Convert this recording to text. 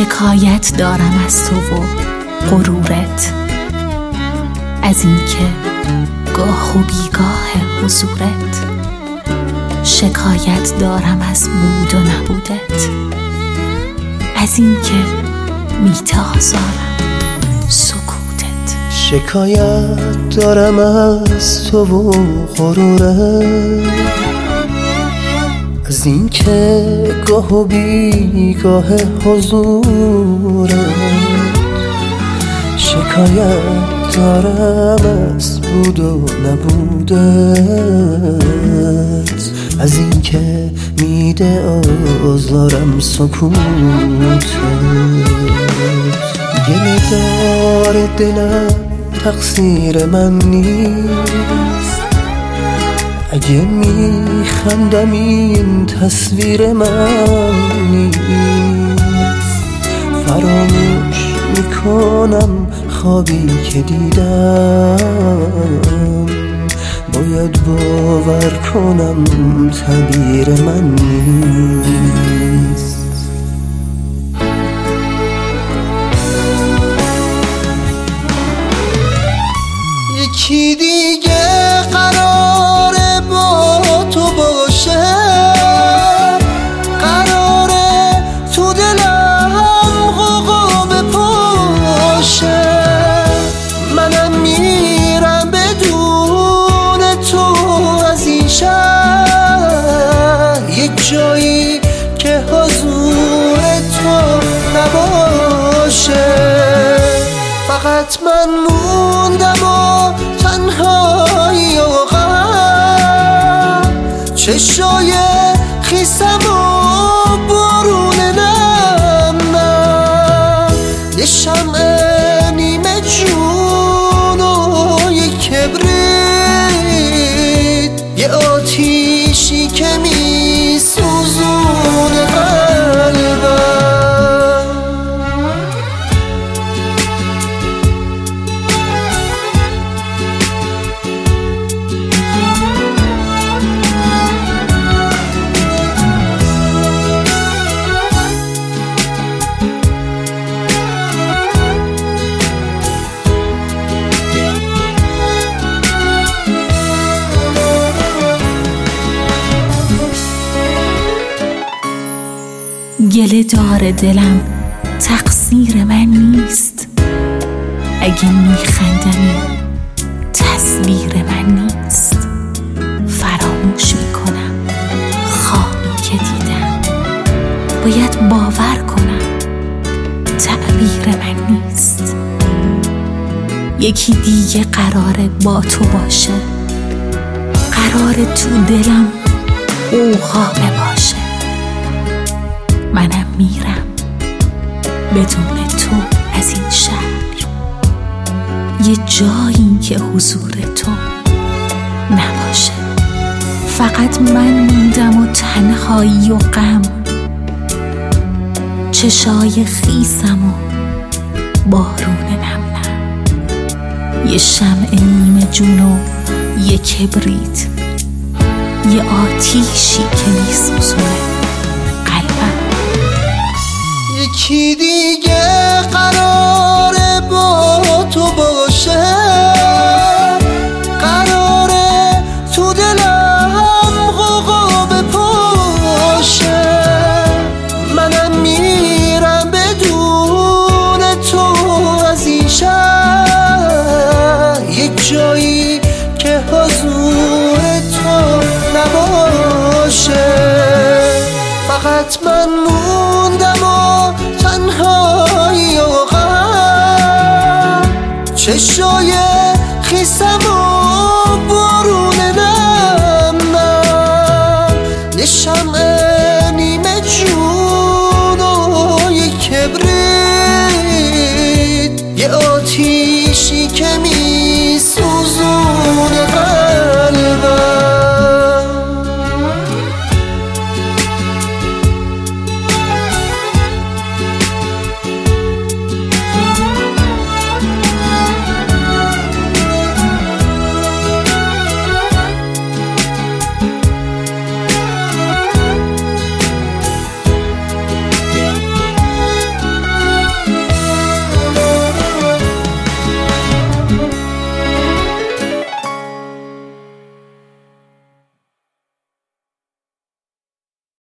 شکایت دارم از تو و غرورت، از این که گاه و بیگاه حضورت. شکایت دارم از بود و نبودت، از این که میته آزارم سکوتت. شکایت دارم از تو و غرورت، از این که گاه و بیگاه حضورت. شکایت دارم از بود و نبودت، از این که میده آزارم سکوتت. گله دار دلم تقصیر من نیست، اگه میخندم این تصویر من نیست. فراموش میکنم خوابی که دیدم، باید باور کنم تعبیر من نیست. یکی دیگه قراره با تو باشه، قراره تو دلم غوغا بپاشه. منم میرم بدون تو از این شهر، یک جایی که حضور تو نباشه. فقط من موندم و تنهایی و غم، چشای خیسم و بارون نم، یه شمع نیمه جون و یه کبریت، یه آتیشی که می سوزونه قلبم. گله دار دلم تقصیر من نیست، اگه میخندم این تصویر من نیست. فراموش میکنم خوابی که دیدم، باید باور کنم تعبیر من نیست. یکی دیگه قراره با تو باشه، قراره تو دلم غوغا باشه. منم میرم بدون تو از این شهر، یه جایی که حضور تو نباشه. فقط من موندم و تنهایی و غم، چشای خیسم و بارون نم نم، یه شمع نیمه جون و یه کبریت، یه آتیشی که میسوزونه قلبم. یکی دیگه قراره با تو باشه، قراره تو دلم غوغا بپاشه. منم میرم بدون تو از این شهر، یک جایی که حضور تو نباشه. فقط من موندم و تنهایی و غم، چشای خیسم و بارون نم، یه شمع نیمه جون و یه کبریت، یه آتیشی که می